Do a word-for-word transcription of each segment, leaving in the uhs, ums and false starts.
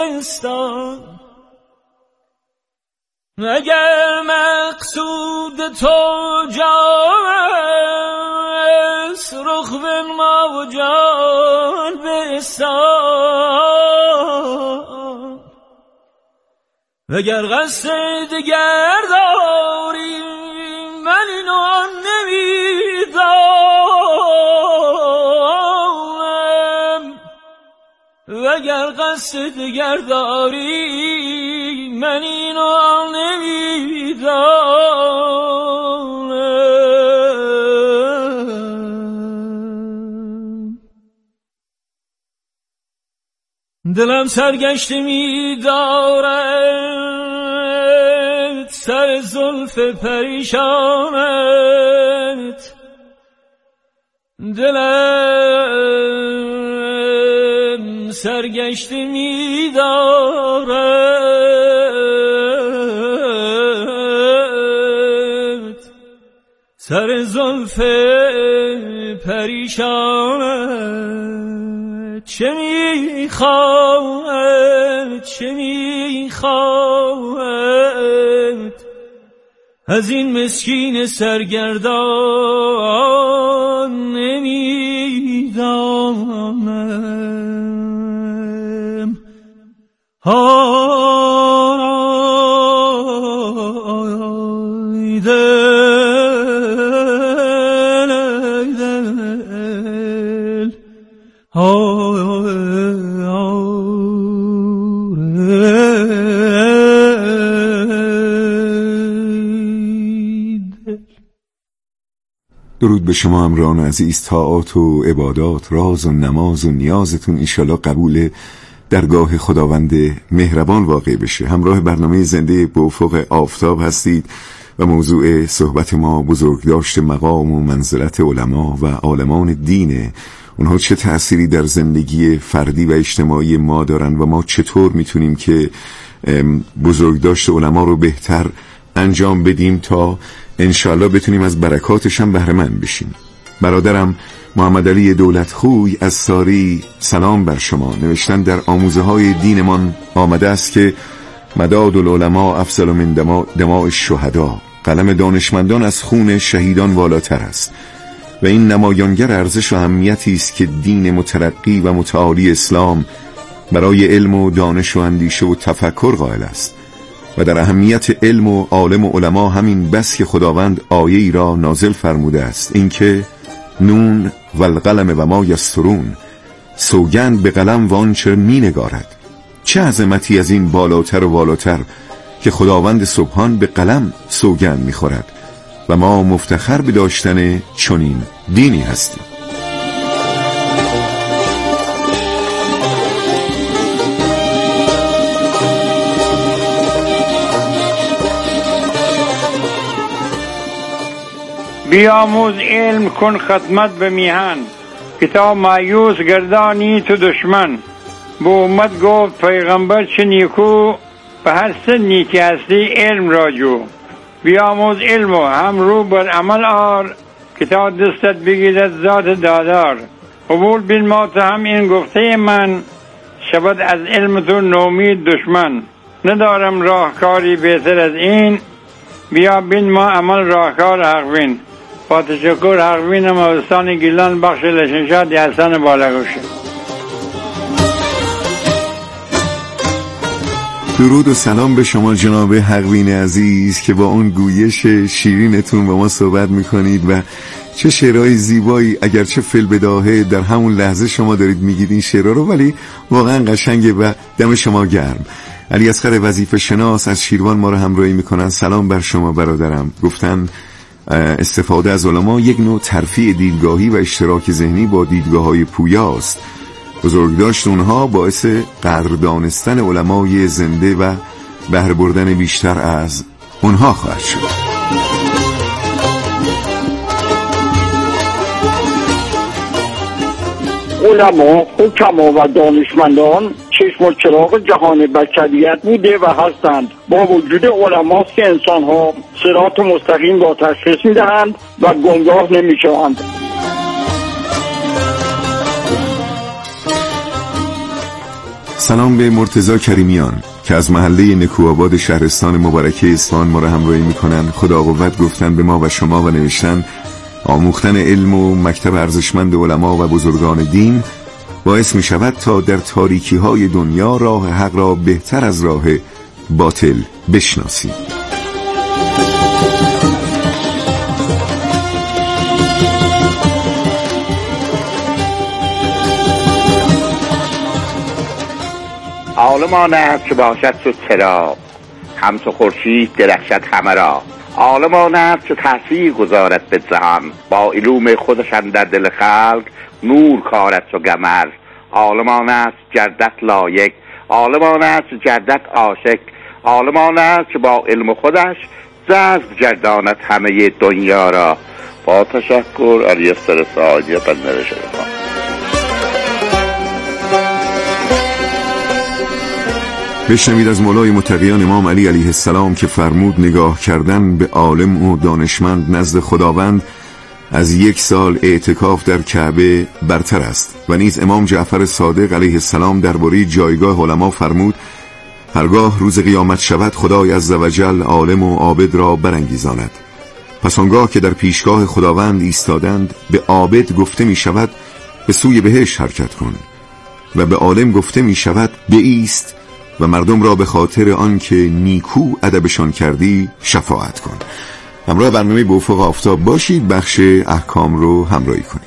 اگر مقصود تو جانست رخ بنما و جان بستان، وگر قصد دگر داری من اینو آن نمیدانم، وگر قصد دگر داری من اینو آن نمیدانم. دلم سرگشته می‌دارد سر زلف پریشانت، دلم سرگشته می‌دارد سر زلف پریشانت. چه میخواهد چه میخواهد از این مسکین سرگردان نمیدانم. های دل ای دل های درود به شما همراهان عزیز. طاعات و عبادات، راز و نماز و نیازتون انشالله قبول درگاه خداوند مهربان واقع بشه. همراه برنامه زنده به افق آفتاب هستید و موضوع صحبت ما بزرگداشت مقام و منزلت علما و عالمان دینه. اونها چه تأثیری در زندگی فردی و اجتماعی ما دارن و ما چطور میتونیم که بزرگداشت علما رو بهتر انجام بدیم تا انشالله بتونیم از برکاتش هم بهره مند بشیم. برادرم محمد علی دولتخوی از ساری سلام بر شما نوشتن در آموزه های دینمان آمده است که مداد العلماء افضل من دماء الشهدا، قلم دانشمندان از خون شهیدان والاتر است و این نمایانگر ارزش و اهمیتی است که دین مترقی و متعالی اسلام برای علم و دانش و اندیشه و تفکر قائل است و در اهمیت علم و عالم و علما همین بس که خداوند آیه ای را نازل فرموده است، اینکه نون و القلم و ما یسطرون، سوگند به قلم و آنچه می نگارد. چه عظمتی از این بالاتر و بالاتر که خداوند سبحان به قلم سوگند می خورد و ما مفتخر به داشتن چنین دینی هستیم. بیاموز علم کن خدمت به میهن، کتاب مایوس گردانی تو دشمن. به امت گفت پیغمبر چه نیکو، به هر سن نیکی هستی علم را جو. بیاموز علم و هم رو بر عمل آر، کتاب دستت بگیرد ذات دادار. قبول بین ما تو هم این گفته من، شود از علم تو نومید دشمن. ندارم راهکاری بهتر از این، بیا بین ما عمل راهکار حقبین. با تشکر حقبینم استان گیلان بخش لشنشاد حسن بالاگوشه. درود و سلام به شما جناب حقبین عزیز که با اون گویش شیرینتون با ما صحبت میکنید و چه شعرهای زیبایی، اگرچه فی‌البداهه در همون لحظه شما دارید میگید این شعرها رو، ولی واقعا قشنگه و دم شما گرم. علی اصغر وظیفه شناس از شیروان ما رو همراهی میکنن. سلام بر شما برادرم. گفتن استفاده از علما یک نوع ترفیع دیدگاهی و اشتراک ذهنی با دیدگاه‌های پویاست. بزرگداشت اونها باعث قدردانستن علمای زنده و بهره بردن بیشتر از اونها خواهد شد. علما، حکما و دانشمندان چشم و چراغ جهان بشریت بوده و هستند. با وجود علما که انسان ها صراط مستقیم را تشخیص میدهند و گمراه نمیشوند. سلام به مرتضی کریمیان که از محله نکوآباد شهرستان مبارکه اصفهان ما را همراهی میکنن. خدا قوت گفتن به ما و شما و نوشتن آموختن علم و مکتب ارزشمند علما و بزرگان دین باعث می شود تا در تاریکی های دنیا راه حق را بهتر از راه باطل بشناسیم. عالمان است که باشد تو چراغ، همچو خورشید درخشد همه را. عالمان است که تأثیر گذارد به جهان، با علوم خودشان در دل خلق نور کارد چو قمر. عالمان است گردد لایق، عالمان است گردد عاشق، عالمان است که با علم خودش جذب گرداند همه دنیا را. با تشکر، الیاس سعادی بنده شما. بشنوید از مولای متقیان امام علی علیه السلام که فرمود نگاه کردن به عالم و دانشمند نزد خداوند از یک سال اعتکاف در کعبه برتر است. و نیز امام جعفر صادق علیه السلام درباره جایگاه علما فرمود هرگاه روز قیامت شود خدای عزوجل عالم و عابد را برانگیزاند. پس آنگاه که در پیشگاه خداوند ایستادند به عابد گفته می شود به سوی بهشت حرکت کن و به عالم گفته می شود بایست و مردم را به خاطر آن که نیکو ادبشان کردی شفاعت کن. همراه برنامه به افق آفتاب باشید، بخش احکام رو همراهی کنید.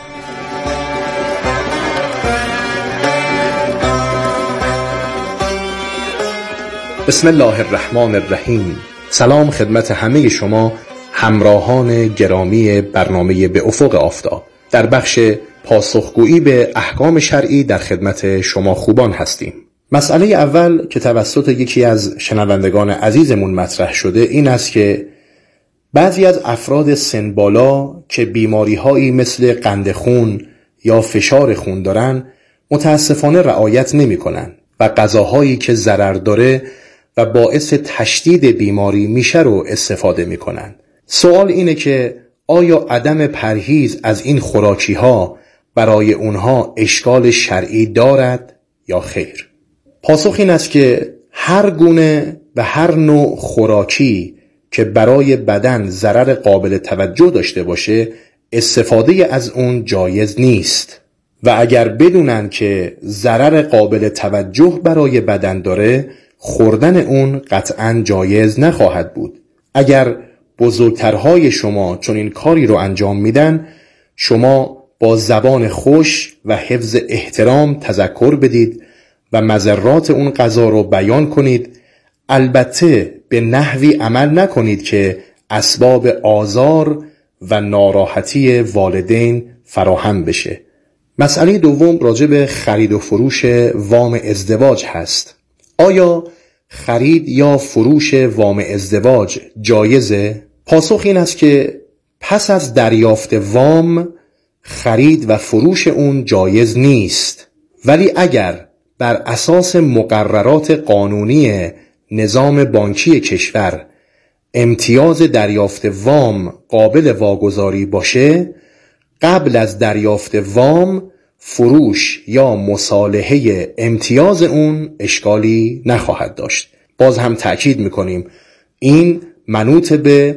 بسم الله الرحمن الرحیم. سلام خدمت همه شما همراهان گرامی برنامه به افق آفتاب. در بخش پاسخگویی به احکام شرعی در خدمت شما خوبان هستیم. مسئله اول که توسط یکی از شنوندگان عزیزمون مطرح شده این است که بعضی از افراد سن بالا که بیماری هایی مثل قند خون یا فشار خون دارن متاسفانه رعایت نمی کنن و غذاهایی که ضرر داره و باعث تشدید بیماری میشه رو استفاده می کنن. سوال اینه که آیا عدم پرهیز از این خوراکی ها برای اونها اشکال شرعی دارد یا خیر؟ پاسخ این است که هر گونه و هر نوع خوراکی که برای بدن ضرر قابل توجه داشته باشه استفاده از اون جایز نیست و اگر بدونن که ضرر قابل توجه برای بدن داره خوردن اون قطعاً جایز نخواهد بود. اگر بزرگترهای شما چون این کاری رو انجام میدن شما با زبان خوش و حفظ احترام تذکر بدید و مضرات اون غذا رو بیان کنید، البته به نحوی عمل نکنید که اسباب آزار و ناراحتی والدین فراهم بشه. مسئله دوم راجع به خرید و فروش وام ازدواج هست. آیا خرید یا فروش وام ازدواج جایزه؟ پاسخ این است که پس از دریافت وام خرید و فروش اون جایز نیست، ولی اگر بر اساس مقررات قانونی نظام بانکی کشور امتیاز دریافت وام قابل واگذاری باشه قبل از دریافت وام فروش یا مصالحه امتیاز اون اشکالی نخواهد داشت. باز هم تأکید میکنیم این منوط به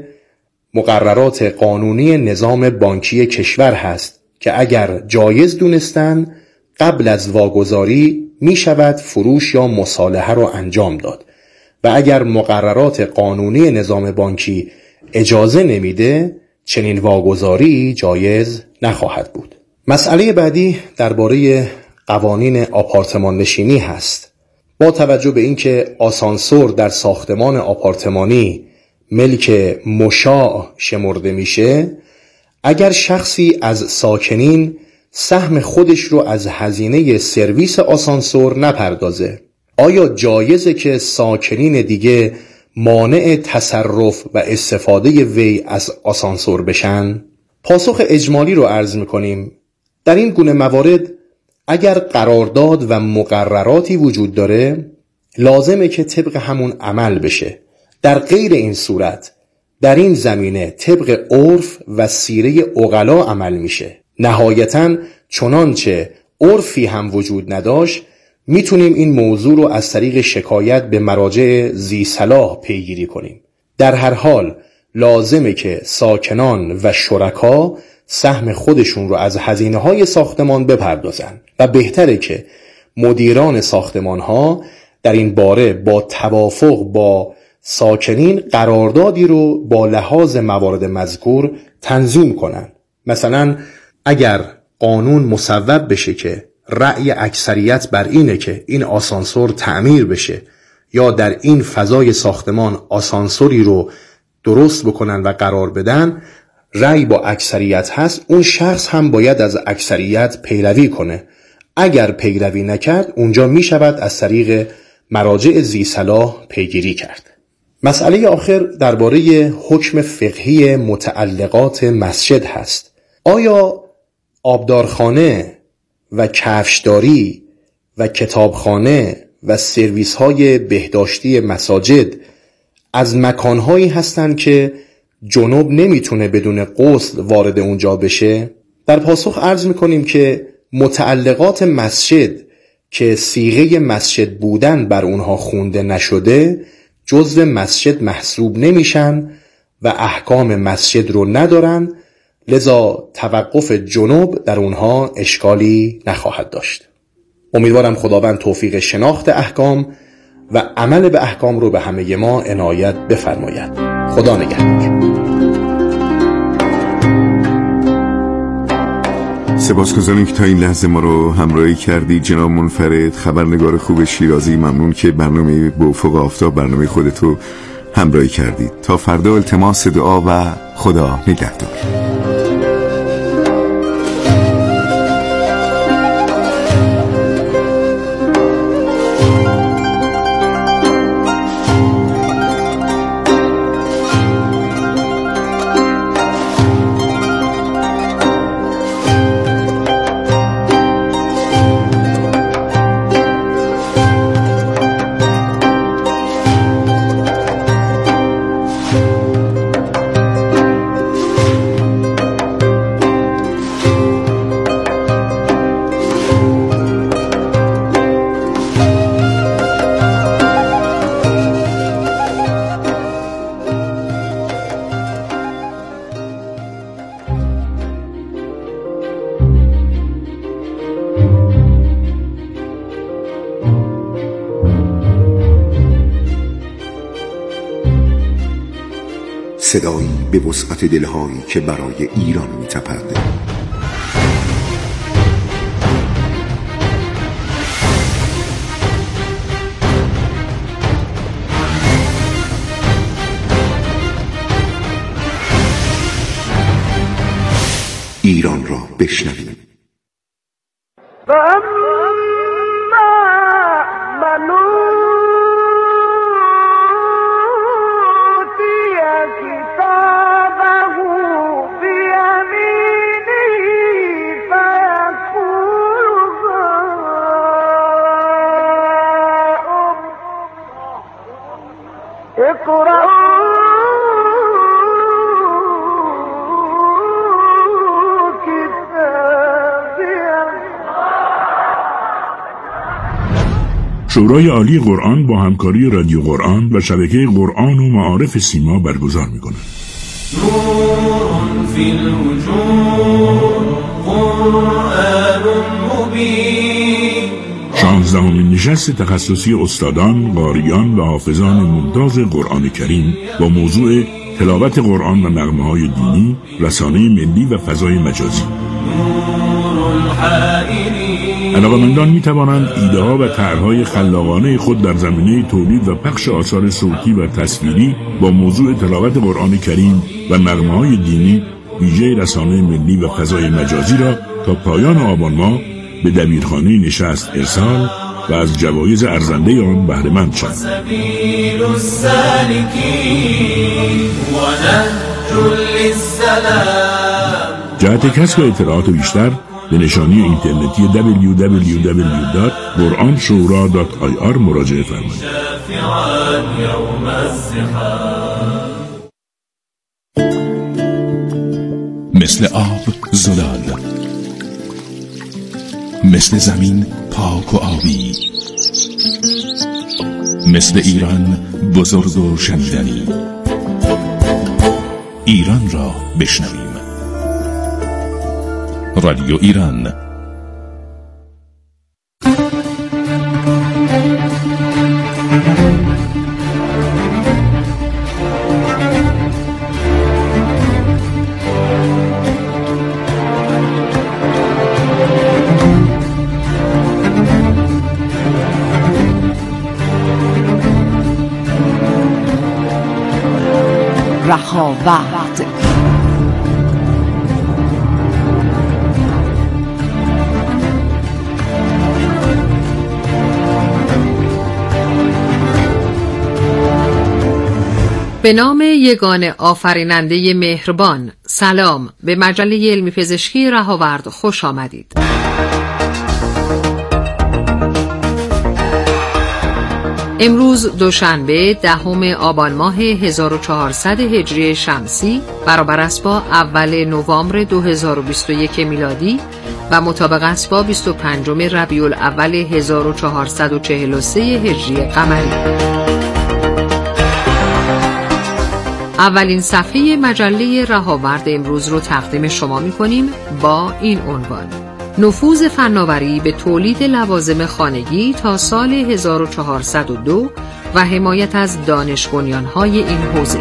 مقررات قانونی نظام بانکی کشور هست که اگر جایز دونستن قبل از واگذاری می شود فروش یا مصالحه را انجام داد و اگر مقررات قانونی نظام بانکی اجازه نمیده چنین واگذاری جایز نخواهد بود. مسئله بعدی درباره قوانین آپارتمان نشینی هست. با توجه به اینکه آسانسور در ساختمان آپارتمانی ملک مشاع شمرده میشه، اگر شخصی از ساکنین سهم خودش رو از هزینه سرویس آسانسور نپردازه، آیا جایزه که ساکنین دیگه مانع تصرف و استفاده وی از آسانسور بشن؟ پاسخ اجمالی رو عرض میکنیم. در این گونه موارد اگر قرارداد و مقرراتی وجود داره لازمه که طبق همون عمل بشه. در غیر این صورت در این زمینه طبق عرف و سیره عقلا عمل میشه. نهایتاً چنانچه عرفی هم وجود نداشت میتونیم این موضوع رو از طریق شکایت به مراجع ذی صلاح پیگیری کنیم. در هر حال لازمه که ساکنان و شرکا سهم خودشون رو از هزینه‌های ساختمان بپردازن و بهتره که مدیران ساختمان‌ها در این باره با توافق با ساکنین قراردادی رو با لحاظ موارد مذکور تنظیم کنن. مثلا اگر قانون مصوب بشه که رأی اکثریت بر اینه که این آسانسور تعمیر بشه یا در این فضای ساختمان آسانسوری رو درست بکنن و قرار بدن، رأی با اکثریت هست، اون شخص هم باید از اکثریت پیروی کنه. اگر پیروی نکرد اونجا می شود از طریق مراجع ذی صلاح پیگیری کرد. مسئله آخر درباره حکم فقهی متعلقات مسجد هست. آیا آبدارخانه و کفشداری و کتابخانه و سرویس های بهداشتی مساجد از مکانهایی هستند که جنوب نمیتونه بدون غسل وارد اونجا بشه؟ در پاسخ عرض میکنیم که متعلقات مسجد که صیغه مسجد بودن بر اونها خونده نشده جزو مسجد محسوب نمیشن و احکام مسجد رو ندارن، لذا توقف جنوب در اونها اشکالی نخواهد داشت. امیدوارم خداوند توفیق شناخت احکام و عمل به احکام رو به همه ما عنایت بفرماید. خدا نگهدار. سپاسگزاریم که تا این لحظه ما رو همراهی کردی جناب منفرد، خبرنگار خوب شیرازی. ممنون که برنامه به افق آفتاب، برنامه خودتو همراهی کردید. تا فردا التماس دعا و خدا نگهدار. صدایی به وسعت دلهایی که برای ایران می‌تپد. ایران را بشنویم. شورای عالی قرآن با همکاری رادیو قرآن و شبکه قرآن و معارف سیما برگزار می‌کند. نور فی الوجود قرآن مبین. شانزدهمین نشست تخصصی استادان، قاریان و حافظان ممتاز قرآن کریم با موضوع تلاوت قرآن و نغمه‌های دینی، رسانه ملی و فضای مجازی. علاقه‌مندان می توانند ایده ها و طرح‌های خلاقانه خود در زمینه تولید و پخش آثار صوتی و تصویری با موضوع تلاوت قرآن کریم و نغمه‌های دینی ویژه رسانه ملی و فضای مجازی را تا پایان آبان ماه به دبیرخانه نشست ارسال و از جوایز ارزنده آن بهره مند شوند. جهت کسب اطلاعات بیشتر به نشانی اینترنتی دبلیو دبلیو دبلیو دات قرآن شورا دات آی آر مراجعه فرمایید. مثل آب زلال، مثل زمین پاک و آبی، مثل ایران بزرگ و شنیدنی. ایران را بشنویم. رادیو ایران. رهاورد. به نام یگانه آفریننده مهربان، سلام. به مجله علمی پزشکی رهاورد خوش آمدید. امروز دوشنبه دهم آبان ماه هزار و چهارصد هجری شمسی برابر است با اول نوامبر دو هزار و بیست و یک میلادی و مطابق است با بیست و پنجم ربیع الاول هزار و چهارصد و چهل و سه هجری قمری. اولین صفحه مجله رهاورد امروز رو تقدیم شما می‌کنیم با این عنوان: نفوذ فناوری به تولید لوازم خانگی تا سال هزار و چهارصد و دو و حمایت از دانش بنیان‌های این حوزه.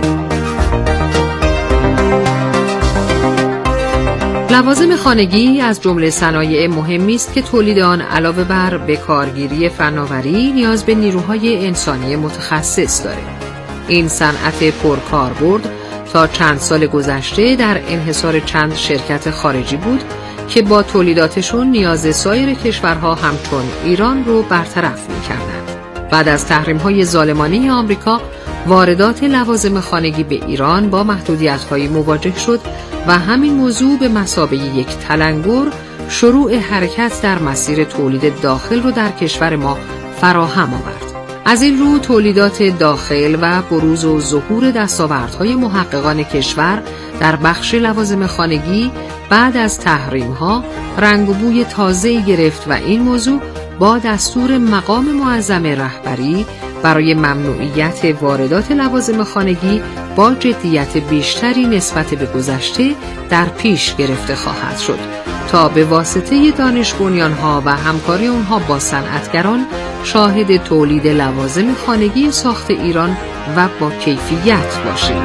لوازم خانگی از جمله صنایع مهمی است که تولید آن علاوه بر بکارگیری فناوری نیاز به نیروهای انسانی متخصص دارد. این صنعت پرکاربرد تا چند سال گذشته در انحصار چند شرکت خارجی بود که با تولیداتشون نیاز سایر کشورها همچون ایران رو برطرف می‌کردند. بعد از تحریم‌های ظالمانه آمریکا، واردات لوازم خانگی به ایران با محدودیت‌هایی مواجه شد و همین موضوع به مثابه یک تلنگر شروع حرکت در مسیر تولید داخل رو در کشور ما فراهم آورد. از این رو تولیدات داخل و بروز و ظهور دستاوردهای محققان کشور در بخش لوازم خانگی بعد از تحریم‌ها رنگ و بوی تازه‌ای گرفت و این موضوع با دستور مقام معظم رهبری برای ممنوعیت واردات لوازم خانگی با جدیت بیشتری نسبت به گذشته در پیش گرفته خواهد شد تا به واسطه دانش بنیان‌ها و همکاری آنها با صنعتگران شاهد تولید لوازم خانگی ساخت ایران و با کیفیت باشیم.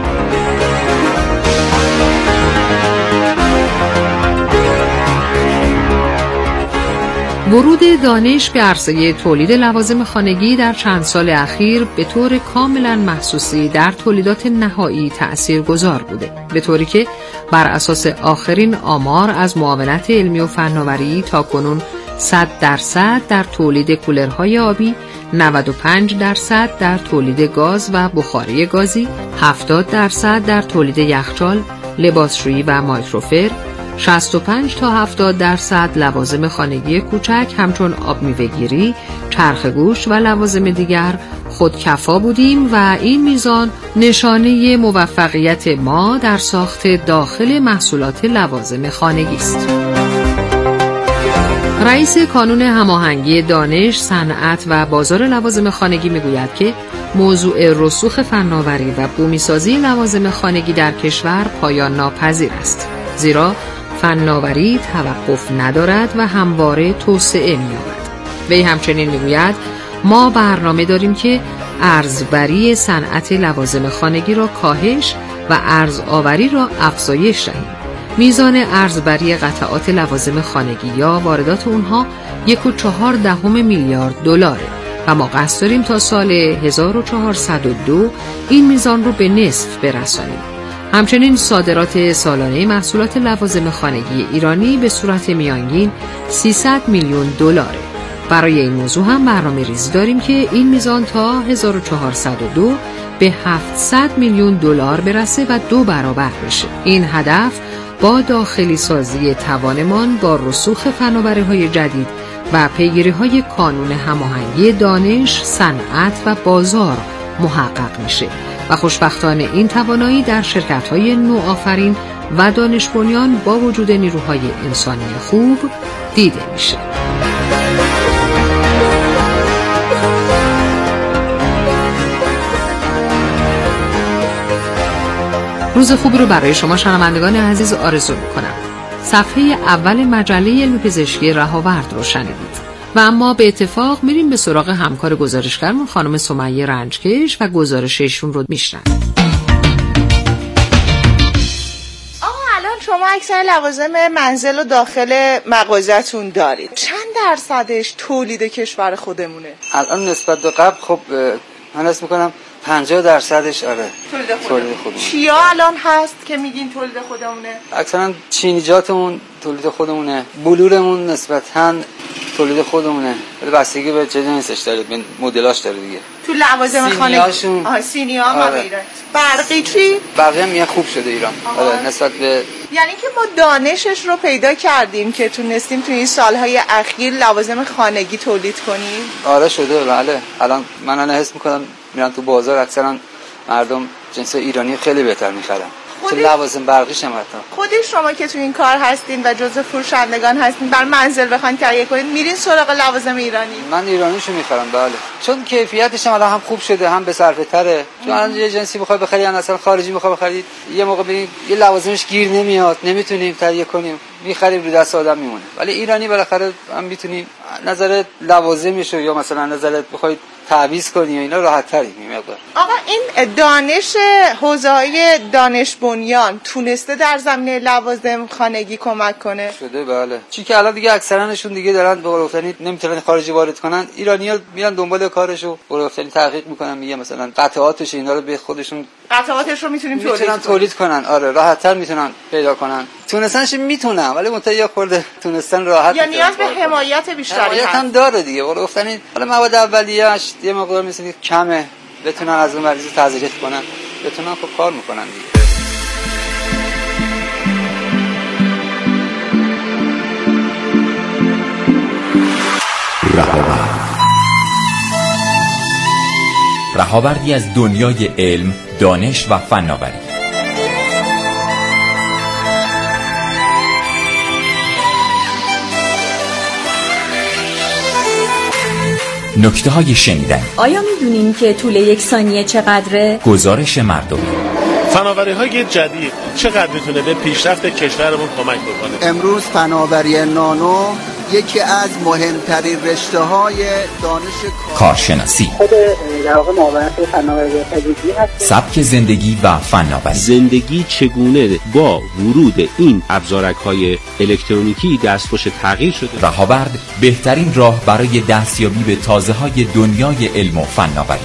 ورود دانش به عرصه تولید لوازم خانگی در چند سال اخیر به طور کاملا محسوسی در تولیدات نهایی تأثیرگذار بوده، به طوری که بر اساس آخرین آمار از معاونت علمی و فناوری تاکنون صد درصد در تولید کولرهای آبی، نود و پنج درصد در تولید گاز و بخاری گازی، هفتاد درصد در تولید یخچال، لباسشویی و مایکروفر، شصت و پنج تا هفتاد درصد لوازم خانگی کوچک همچون آب میوه‌گیری، چرخ گوشت و لوازم دیگر خودکفا بودیم و این میزان نشانه موفقیت ما در ساخت داخل محصولات لوازم خانگی است. رئیس کانون هماهنگی دانش، صنعت و بازار لوازم خانگی میگوید که موضوع رسوخ فناوری و بومیسازی لوازم خانگی در کشور پایان ناپذیر است، زیرا فناوری توقف ندارد و همواره توسعه می‌یابد. وی همچنین میگوید ما برنامه داریم که ارزبری صنعت لوازم خانگی را کاهش و ارزآوری را افزایش دهیم. میزان ارزبری قطعات لوازم خانگی یا واردات اونها یک و چهار دهم میلیارد دلاره و ما قصد داریم تا سال هزار و چهارصد و دو این میزان رو به نصف برسانیم. همچنین صادرات سالانه محصولات لوازم خانگی ایرانی به صورت میانگین سیصد میلیون دلاره. برای این موضوع هم برنامه ریزی داریم که این میزان تا هزار و چهارصد و دو به هفتصد میلیون دلار برسه و دو برابر بشه. این هدف با داخلی سازی توانمان با رسوخ فناوری‌های جدید و پیگیری‌های کانون هماهنگی دانش، صنعت و بازار محقق میشه و خوشبختانه این توانایی در شرکت‌های نوآفرین و دانش بنیان با وجود نیروهای انسانی خوب دیده میشه. روز خوبی رو برای شما شنوندگان عزیز آرزو میکنم. صفحه اول مجله علمی پزشکی رهاورد رو شنیدید. و اما به اتفاق میریم به سراغ همکار گزارشگرمون خانم سمیه رنجکش و گزارششون رو میشنویم. شما اکثر لوازم منزل و داخل مغازه‌تون دارید. چند درصدش تولید کشور خودمونه؟ الان نسبت به قبل خب من حس میکنم پنجاه درصدش آره تولید خودمونه. چیا الان هست که میگین تولید خودمونه؟ اکثرا چینیجاتمون تولید خودمونه، بلورمون نسبتاً تولید خودمونه، ولی بستگی به چه جنسش داره، به مدلاش داره دیگه. تو لوازم خانگی آها سینی‌ها هم آره. غیره. برقی چی؟ برقی هم یه خوب شده ایران. آره نسبت به یعنی که ما دانشش رو پیدا کردیم که تونستیم تو این سالهای اخیر لوازم خانگی تولید کنیم. آره شده بله. الان من الان حس می‌کنم میرم تو بازار اکثرا مردم جنس ایرانی خیلی بهتر می‌خرن. چه لوازم برقیش هم حتی. خودی شما که تو این کار هستین و جزء فروشندگان هستین بر منزل بخواید تهیه کنید میرین سراغ لوازم ایرانی؟ من ایرانیشو میخرم بله، چون کیفیتش هم الان هم خوب شده هم به صرفه تره. چون الان یه جنسی بخوای بخری یا اصلا خارجی بخوای بخرید یه موقع ببین یه لوازمش گیر نمیاد، نمیتونیم تهیه کنیم، میخریم رو دست آدم میمونه. ولی ایرانی بالاخره هم میتونیم نظر لوازمش یا مثلا نظر بخواید تعویض کنی و اینا راحت تری میمقدار. آقا این دانش حوزه‌های دانش بنیان تونسته در زمینه لوازم خانگی کمک کنه؟ شده بله. چی که الان دیگه اکثرانشون دیگه دارن به قول گفتنی نمیتونن خارجی وارد کنن، ایرانی‌ها میرن دنبال کارشو به قول گفتنی تحقیق میکنن، میگه مثلا قطعاتش اینا رو به خودشون قطعاتش رو میتونیم تولید میتونن تولید کنن. آره راحت‌تر میتونن پیدا کنن. تونستنش میتونن ولی منتها یه خورده تونستن راحت یا نیاز به حمایت بیشتری حمایت هم داره دیگه. ولی گفتنی حالا مواد اولیه‌اش یه مقدار مثلا کمه، بتونن از اون مریض تزریق کنن، بتونن خب کار میکنن دیگه. رهاوردی از دنیای علم، دانش و فناوری. نکته های شنیدنی. آیا میدونین که طول یک ثانیه چقدره؟ گزارش مردمی. فناوری های جدید چقدر میتونه به پیشرفت کشورمون کمک بکنه؟ امروز فناوری نانو یکی از مهمترین رشته‌های دانش کارشناسی، خود در واقع معاونت فناوری تجهیزی هست. سبک زندگی و فناوری. زندگی چگونه با ورود این ابزارک‌های الکترونیکی دستخوش تغییر شده. رهاورد بهترین راه برای دستیابی به تازه‌های دنیای علم و فناوری.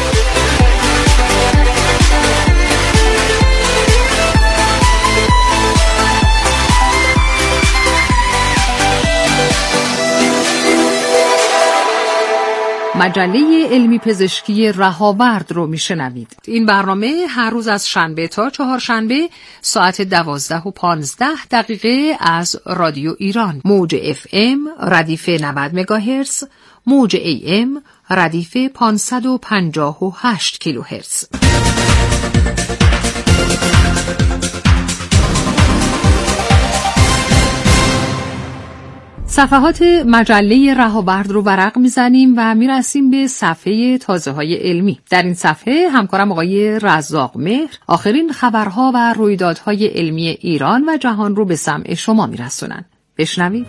مجله علمی پزشکی رهاورد رو میشنوید. این برنامه هر روز از شنبه تا چهارشنبه ساعت دوازده و پانزده دقیقه از رادیو ایران، موج اف ام ردیف نود مگاهرتز، موج ای ام ردیف پانصد و پنجاه و هشت کیلوهرتز. صفحات مجله رهاورد رو ورق میزنیم و میرسیم به صفحه تازه های علمی. در این صفحه همکارم آقای رزاق مهر آخرین خبرها و رویدادهای علمی ایران و جهان رو به سمع شما میرسونن. بشنوید.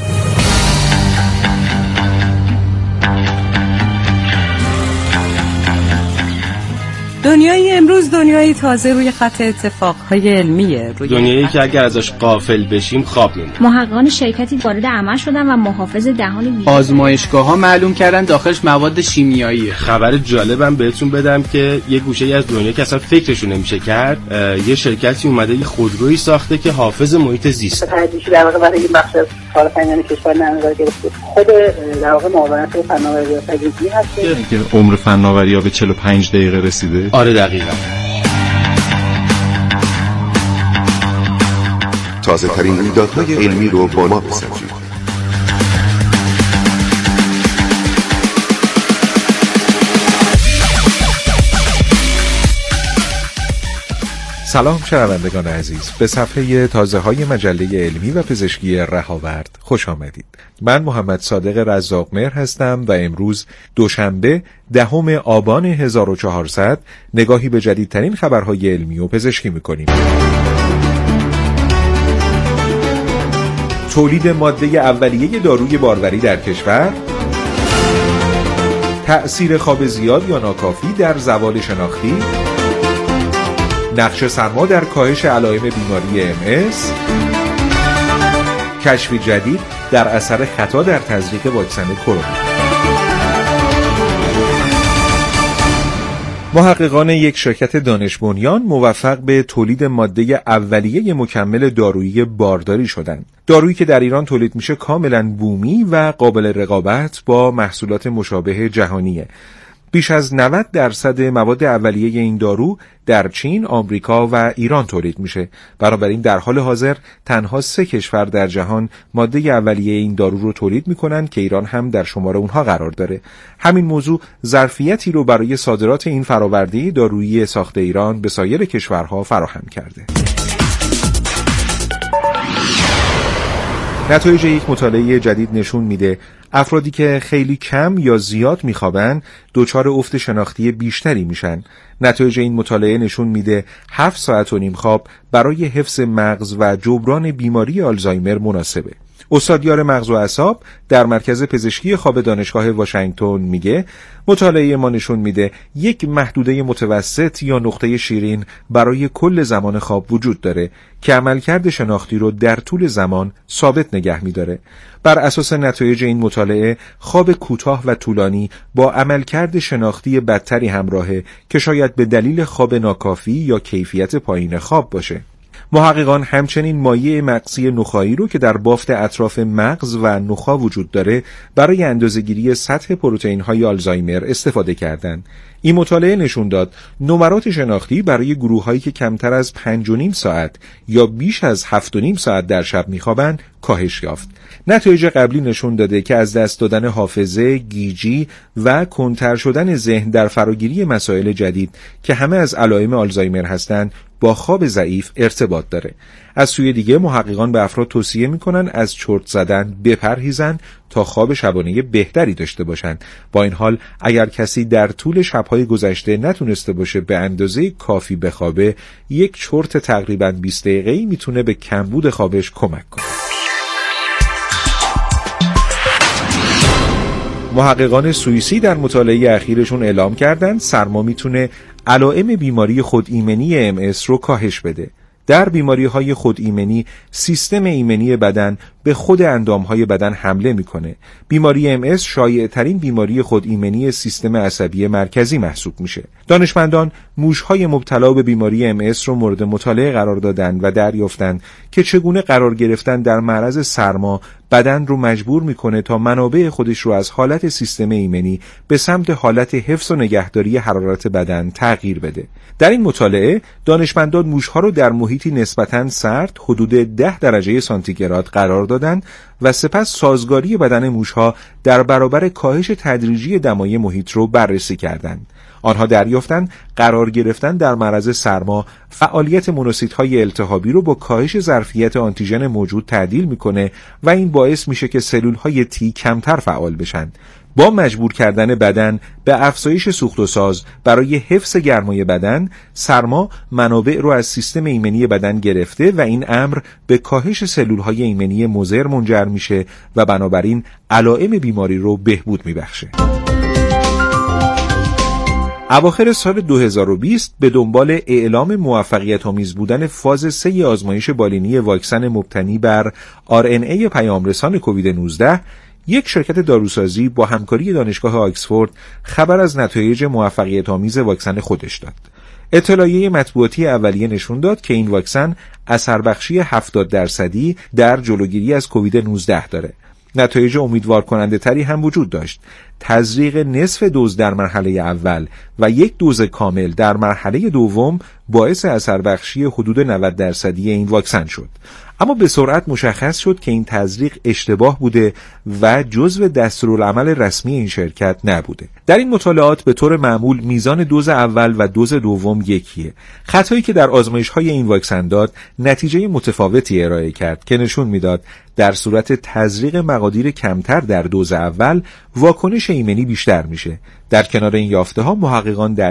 دنیای امروز دنیای تازه روی خط اتفاقهای علمیه، روی دنیایی که اگر ازش غافل بشیم خواب میمونیم. محققان شرکتی وارد عمل شدن و محافظ دهان ویروس آزمایشگاه‌ها معلوم کردن داخلش مواد شیمیاییه. خبر جالبم بهتون بدم که یه گوشه‌ای از دنیا که اصلا فکرشو نمیشه کرد، یه شرکتی اومده یه خودرویی ساخته که حافظ محیط زیست. تدریجی در واقع برای این بخش از کار فنی کشور نظر گرفته. خود در واقع معاونت فناوری تجهیزی هست که عمر فناوری‌ها به چهل و پنج دقیقه رسیده. آره دقیقاً. تازه ترین رویدادهای علمی رو با ما بسنجید. سلام شنوندگان عزیز، به صفحه تازه های مجله علمی و پزشکی رهاورد خوش آمدید. من محمد صادق رزاق‌مهر هستم و امروز دوشنبه دهم آبان هزار و چهارصد نگاهی به جدیدترین خبرهای علمی و پزشکی میکنیم. تولید ماده اولیه داروی باروری در کشور، تأثیر خواب زیاد یا ناکافی در زوال شناختی، نقش سرما در کاهش علائم بیماری ام اس، کشفی جدید در اثر خطا در تزریق واکسن کرونا. محققان یک شرکت دانش بنیان موفق به تولید ماده اولیه مکمل دارویی بارداری شدند. دارویی که در ایران تولید میشه کاملا بومی و قابل رقابت با محصولات مشابه جهانیه. بیش از نود درصد مواد اولیه این دارو در چین، آمریکا و ایران تولید میشه. بنابراین در حال حاضر تنها سه کشور در جهان ماده اولیه این دارو رو تولید میکنن که ایران هم در شمار اونها قرار داره. همین موضوع ظرفیتی رو برای صادرات این فراورده دارویی ساخت ایران به سایر کشورها فراهم کرده. نتایج یک مطالعه جدید نشون میده افرادی که خیلی کم یا زیاد میخوابن دچار افت شناختی بیشتری میشن. نتایج این مطالعه نشون میده هفت ساعت و نیم خواب برای حفظ مغز و جبران بیماری آلزایمر مناسبه. استادیار مغز و اعصاب در مرکز پزشکی خواب دانشگاه واشنگتن میگه مطالعه ما نشون میده یک محدوده متوسط یا نقطه شیرین برای کل زمان خواب وجود داره که عملکرد شناختی رو در طول زمان ثابت نگه میداره. بر اساس نتایج این مطالعه خواب کوتاه و طولانی با عملکرد شناختی بدتری همراهه که شاید به دلیل خواب ناکافی یا کیفیت پایین خواب باشه. محققان همچنین مایع مغزی نخاعی رو که در بافت اطراف مغز و نخاع وجود داره برای اندازه‌گیری سطح پروتئین‌های آلزایمر استفاده کردند. این مطالعه نشون داد نمرات شناختی برای گروه‌هایی که کمتر از پنج و نیم ساعت یا بیش از هفت و نیم ساعت در شب می‌خوابند کاهش یافت. نتایج قبلی نشون داده که از دست دادن حافظه، گیجی و کندتر شدن ذهن در فراگیری مسائل جدید که همه از علائم آلزایمر هستند با خواب ضعیف ارتباط داره. از سوی دیگه محققان به افراد توصیه میکنن از چرت زدن بپرهیزن تا خواب شبانه بهتری داشته باشن. با این حال اگر کسی در طول شب‌های گذشته نتونسته باشه به اندازه کافی بخوابه، یک چرت تقریباً بیست دقیقه‌ای میتونه به کمبود خوابش کمک کنه. محققان سوئیسی در مطالعه اخیرشون اعلام کردند سرما میتونه علائم بیماری خود ایمنی ام اس رو کاهش بده. در بیماری‌های خود ایمنی سیستم ایمنی بدن به خود اندام‌های بدن حمله می‌کنه. بیماری ام اس شایع‌ترین بیماری خود ایمنی سیستم عصبی مرکزی محسوب میشه. دانشمندان موش‌های مبتلا به بیماری ام اس رو مورد مطالعه قرار دادن و دریافتند که چگونه قرار گرفتن در معرض سرما بدن رو مجبور میکنه تا منابع خودش رو از حالت سیستم ایمنی به سمت حالت حفظ و نگهداری حرارت بدن تغییر بده. در این مطالعه دانشمندان موشها رو در محیطی نسبتاً سرد حدود ده درجه سانتیگراد قرار دادند و سپس سازگاری بدن موشها در برابر کاهش تدریجی دمای محیط رو بررسی کردند. آنها دریافتند قرار گرفتن در معرض سرما فعالیت مونوسیت‌های التهابی رو با کاهش ظرفیت آنتیژن موجود تعدیل میکنه و این باعث میشه که سلول‌های تی کمتر فعال بشن. با مجبور کردن بدن به افزایش سوخت و ساز برای حفظ گرمای بدن، سرما منابع رو از سیستم ایمنی بدن گرفته و این امر به کاهش سلول‌های ایمنی مضر منجر میشه و بنابراین علائم بیماری رو بهبود میبخشه. اواخر سال دو هزار و بیست به دنبال اعلام موفقیت آمیز بودن فاز سه آزمایش بالینی واکسن مبتنی بر آر ان ای پیامرسان کووید نوزده، یک شرکت داروسازی با همکاری دانشگاه آکسفورد خبر از نتایج موفقیت آمیز واکسن خودش داد. اطلاعیه مطبوعاتی اولیه نشون داد که این واکسن اثربخشی هفتاد درصدی در جلوگیری از کووید نوزده داره. نتایج امیدوار کننده تری هم وجود داشت. تزریق نصف دوز در مرحله اول و یک دوز کامل در مرحله دوم باعث اثر بخشی حدود نود درصدی این واکسن شد. اما به سرعت مشخص شد که این تزریق اشتباه بوده و جزو دستورالعمل رسمی این شرکت نبوده. در این مطالعات به طور معمول میزان دوز اول و دوز دوم یکیه. خطایی که در آزمایش‌های این واکسن داد نتیجه متفاوتی ارائه کرد که نشون میداد در صورت تزریق مقادیر کمتر در دوز اول واکنش ایمنی بیشتر میشه. در کنار این یافته‌ها محققان در